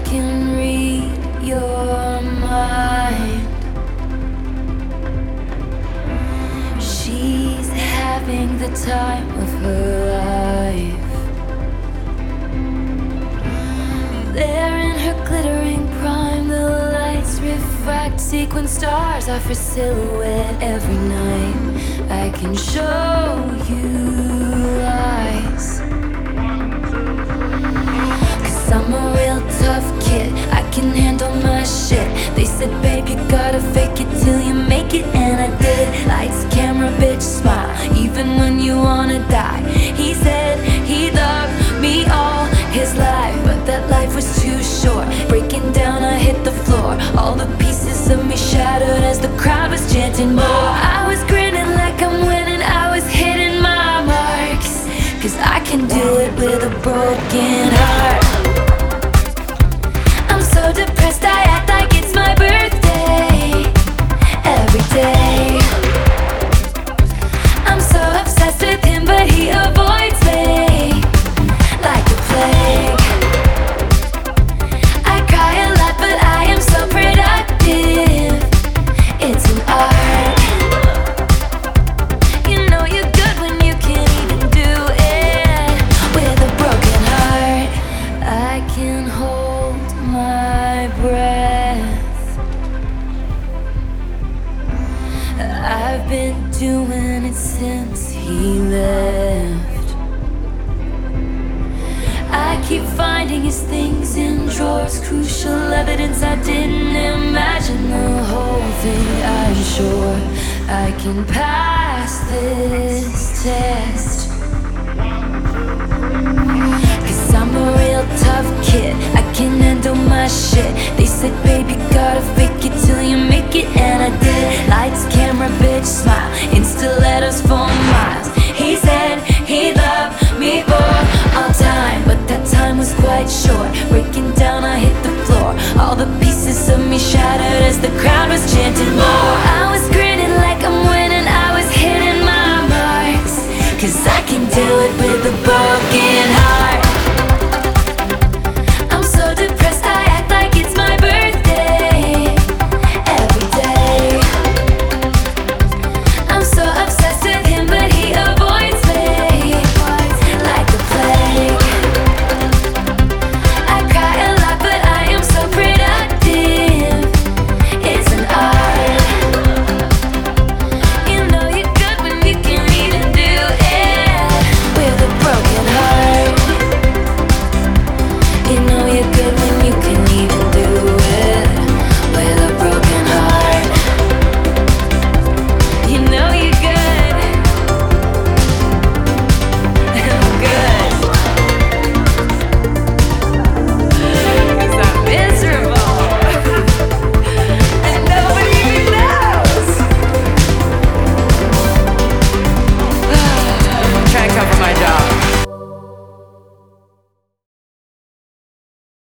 can read your mind. She's having the time of her life. There in her glittering prime, the lights refract. Sequin stars off her silhouette every night. I can show you lies, 'cause I'm a real tough kid, I can handle my shit. They said, babe, you gotta fake it till you make it, and I did. Lights, camera, bitch, smile, even when you wanna die. He said he loved me all his life, but that life was too short. Breaking down, I hit the floor. All the pieces of me shattered as the crowd was chanting more. I was grinning like I'm winning, I was hitting my marks, 'cause I can do it with a broken heart. I'm so depressed, I act like it's my birthday every day. I'm so obsessed with him, but he avoids me like the plague. I cry a lot, but I am so productive. It's an art. You know you're good when you can't even do it with a broken heart. I can hold my breath. I've been doing it since he left. I keep finding his things in drawers, crucial evidence I didn't imagine the whole thing. I'm sure I can pass this test, 'cause I'm a real tough kid, I can handle my shit. They said, baby, gotta fake it till you make it, and I did. Lights, camera,